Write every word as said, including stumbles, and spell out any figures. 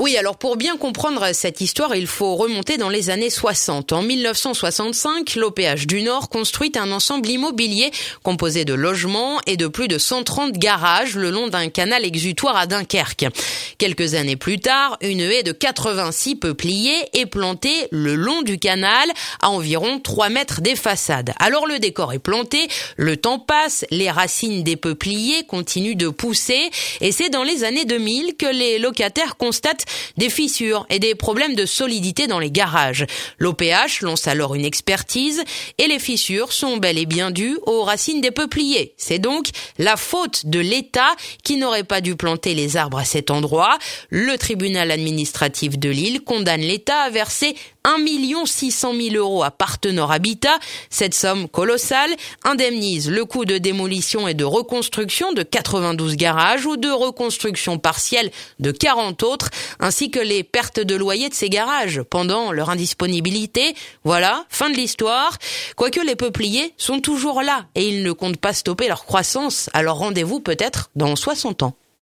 Oui, alors pour bien comprendre cette histoire, il faut remonter dans les années soixante. En mille neuf cent soixante-cinq, l'O P H du Nord construit un ensemble immobilier composé de logements et de plus de cent trente garages le long d'un canal exutoire à Dunkerque. Quelques années plus tard, une haie de quatre-vingt-six peupliers est plantée le long du canal à environ trois mètres des façades. Alors le décor est planté, le temps passe, les racines des peupliers continuent de pousser et c'est dans les années deux mille que les locataires constatent des fissures et des problèmes de solidité dans les garages. L'O P H lance alors une expertise et les fissures sont bel et bien dues aux racines des peupliers. C'est donc la faute de l'État qui n'aurait pas dû planter les arbres à cet endroit. Le tribunal administratif de Lille condamne l'État à verser un million six cent mille euros à Partenord Habitat. Cette somme colossale indemnise le coût de démolition et de reconstruction de quatre-vingt-douze garages ou de reconstruction partielle de quarante autres, ainsi que les pertes de loyer de ces garages pendant leur indisponibilité. Voilà, fin de l'histoire. Quoique les peupliers sont toujours là et ils ne comptent pas stopper leur croissance, alors rendez-vous peut-être dans soixante ans.